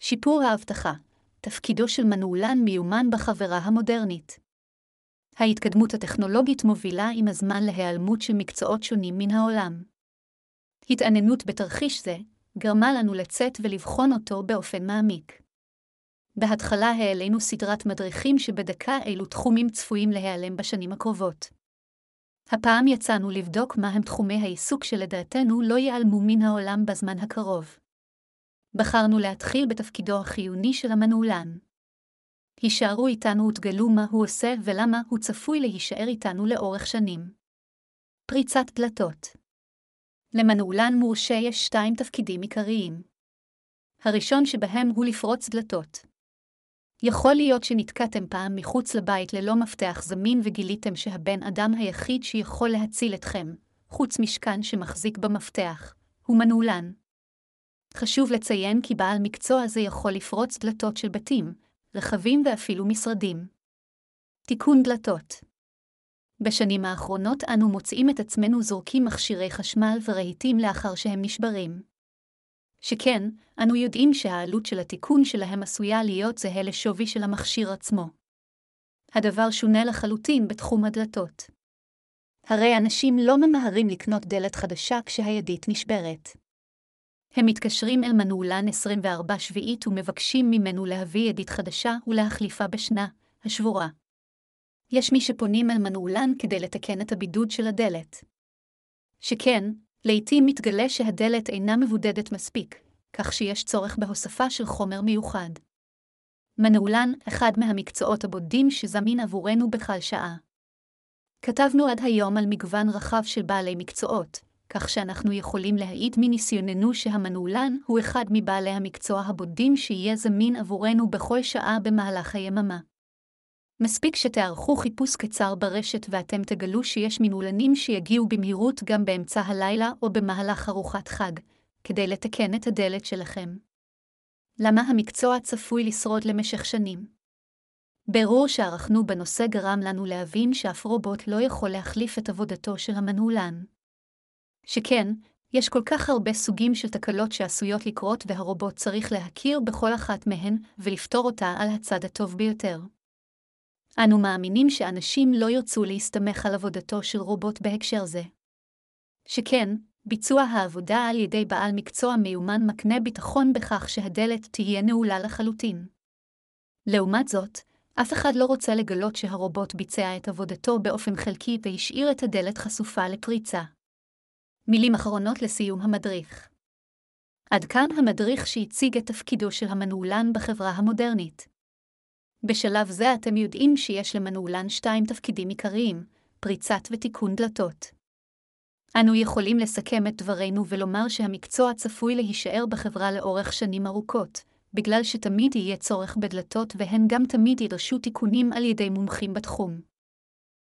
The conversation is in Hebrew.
שיפור האבטחה, תפקידו של מנעולן מיומן בחברה המודרנית. ההתקדמות הטכנולוגית מובילה עם הזמן להיעלמות של מקצועות שונים מן העולם. התעניינות בתרחיש זה גרמה לנו לצאת ולבחון אותו באופן מעמיק. בהתחלה העלינו סדרת מדריכים שבדקה אילו תחומים צפויים להיעלם בשנים הקרובות. הפעם יצאנו לבדוק מה הם תחומי העיסוק שלדעתנו לא ייעלמו מן העולם בזמן הקרוב. בחרנו להתחיל בתפקידו החיוני של המנעולן. הישארו איתנו ותגלו מה הוא עושה ולמה הוא צפוי להישאר איתנו לאורך שנים. פריצת דלתות. למנעולן מורשה יש 2 תפקידים עיקריים. הראשון שבהם הוא לפרוץ דלתות. יכול להיות שנתקעתם פעם מחוץ לבית ללא מפתח זמין וגיליתם שהבן אדם היחיד שיכול להציל אתכם, חוץ משכן שמחזיק במפתח, הוא מנעולן. חשוב לציין כי בעל מקצוע זה יכול לפרוץ דלתות של בתים, רכבים ואפילו משרדים. תיקון דלתות. בשנים האחרונות אנו מוצאים את עצמנו זורקים מכשירי חשמל ורהיטים לאחר שהם נשברים. שכן, אנו יודעים שהעלות של התיקון שלהם עשויה להיות זהה לשווי של המכשיר עצמו. הדבר שונה לחלוטין בתחום הדלתות. הרי אנשים לא ממהרים לקנות דלת חדשה כשהידית נשברת. הם מתקשרים אל מנעולן 24/7 ומבקשים ממנו להביא ידית חדשה ולהחליפה בשנה, השבורה. יש מי שפונים אל מנעולן כדי לתקן את הבידוד של הדלת. שכן, לעתים מתגלה שהדלת אינה מבודדת מספיק, כך שיש צורך בהוספה של חומר מיוחד. מנעולן, אחד מהמקצועות הבודדים שזמין עבורנו בכל שעה. כתבנו עד היום על מגוון רחב של בעלי מקצועות, כך שאנחנו יכולים להעיד מניסיוננו שהמנעולן הוא אחד מבעלי המקצוע הבודדים שיהיה זמין עבורנו בכל שעה במהלך היממה. מספיק שתערכו חיפוש קצר ברשת ואתם תגלו שיש מנעולנים שיגיעו במהירות גם באמצע הלילה או במהלך ארוחת חג, כדי לתקן את הדלת שלכם. למה המקצוע צפוי לשרוד למשך שנים? בירור שערכנו בנושא גרם לנו להבין שאף רובוט לא יכול להחליף את עבודתו של המנעולן. שכן, יש כל כך הרבה סוגים של תקלות שעשויות לקרות והרובוט צריך להכיר בכל אחת מהן ולפתור אותה על הצד הטוב ביותר. אנו מאמינים שאנשים לא ירצו להסתמך על עבודתו של רובוט בהקשר זה. שכן, ביצוע העבודה על ידי בעל מקצוע מיומן מקנה ביטחון בכך שהדלת תהיה נעולה לחלוטין. לעומת זאת, אף אחד לא רוצה לגלות שהרובוט ביצע את עבודתו באופן חלקי והשאיר את הדלת חשופה לפריצה. מילים אחרונות לסיום המדריך. עד כאן המדריך שהציג את תפקידו של המנעולן בחברה המודרנית. בשלב זה אתם יודעים שיש למנעולן 2 תפקידים עיקריים, פריצת ותיקון דלתות. אנו יכולים לסכם את דברינו ולומר שהמקצוע צפוי להישאר בחברה לאורך שנים ארוכות, בגלל שתמיד יהיה צורך בדלתות והן גם תמיד ידרשו תיקונים על ידי מומחים בתחום.